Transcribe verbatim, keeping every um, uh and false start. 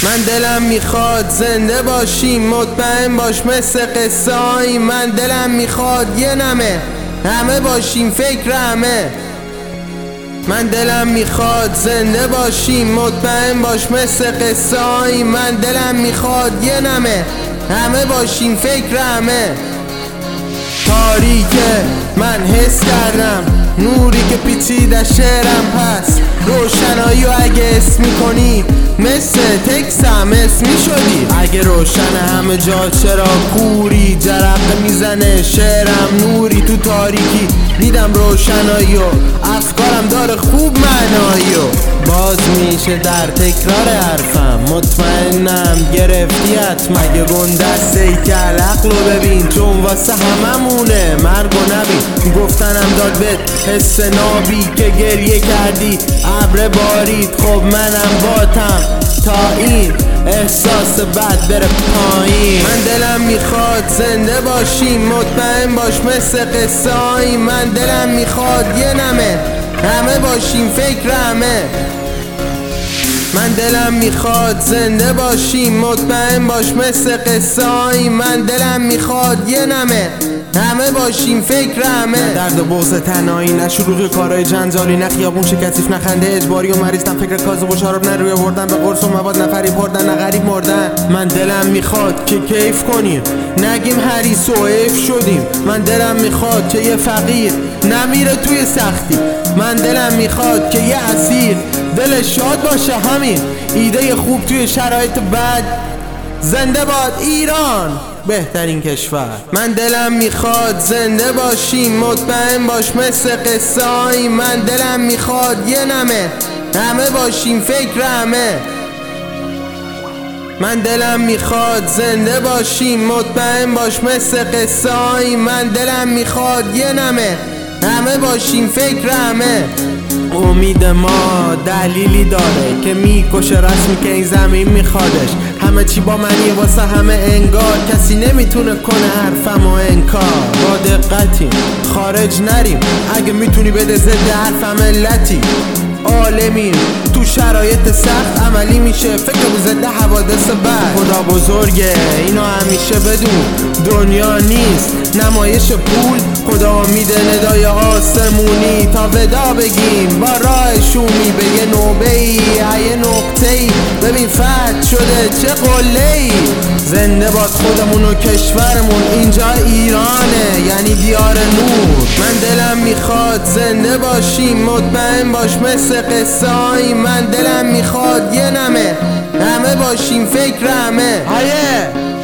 من دلم میخواد زنده باشیم، مطمئن باش مثل قصه‌ای. من دلم میخواد یه نمه همه باشیم فکر همه. من دلم میخواد زنده باشیم، مطمئن باش مثل قصه‌ای. من دلم میخواد یه نمه همه باشیم فکر همه. تاریکه من حس کردم نوری که پیچیده شعرم هست. روشنایی و اگه اسم میکنی مثل تکسم اسم میشدی. اگه روشن همه جا چرا کوری؟ جرقه میزنه شعرم نوری تو تاریکی. دیدم روشنایی و افکارم داره خوب معنایی و باز میشه در تکرار حرفم. مطمئنم گرفتیت مگه گندسته ای که عقل رو ببین، چون واسه هممونه مرگ و نبین. گفتنم داد بهت حس نابی که گریه کردی ابر بارید. خب منم باتم تا این احساس بد بره پایین. من دلم میخواد زنده باشیم، مطمئن باش مثل قصه‌ای. من دلم میخواد یه نمه همه باشیم فکر همه. من دلم میخواد زنده باشیم، مطمئن باش مثل قصه‌ای. من دلم میخواد یه نمه همه باشیم فکر همه. نه درد و بغض تنهایی، نه شروع کارهای جنجالی، نه خیابون شکستیف، نه خنده اجباری و مریض، نه فکر کاذب و شراب، نه روی بردن به قرص و مواد، نه فریب بردن، نه غریب مردن. من دلم میخواد که کیف کنیم، نگیم حریص و حیف شدیم. من دلم میخواد که یه فقیر نمیره توی سختی. من دلم میخواد که یه اسیر دل شاد باشه. همین ایده خوب توی شرایط بد. زنده باد ایران بهترین کشور. من دلم میخواد زنده باشیم، مطمئن باش مثل قصه‌ای. من دلم میخواد یه نمه همه باشیم فکر همه. من دلم میخواد زنده باشیم، مطمئن باش مثل قصه‌ای. من دلم میخواد یه نمه همه باشیم فکر همه. امید ما دلیلی داره که میکشه رسمی که این زمین میخوادش. همه چی با منی واسه همه انگار، کسی نمیتونه کنه حرفمو انکار. با دقتی خارج نریم اگه میتونی بده ضد حرف ملتی. عالمیم تو شرایط سخت عملی میشه فکر رو ضد حوادث بد. خدا بزرگه اینو همیشه بدون، دنیا نیست نمایش پول. خدا میده ندای آسمونی تا ودا بگیم با راه شومی به یه نوبه ای یه نقطه ای. ببین فتح شده چه قله ای. زنده باد خودمون و کشورمون، اینجا ایرانه یعنی دیار نور. من دلم میخواد زنده باشیم، مطمئن باش مثل قصه‌ای. من دلم میخواد یه نمه همه باشیم فکر همه. آیه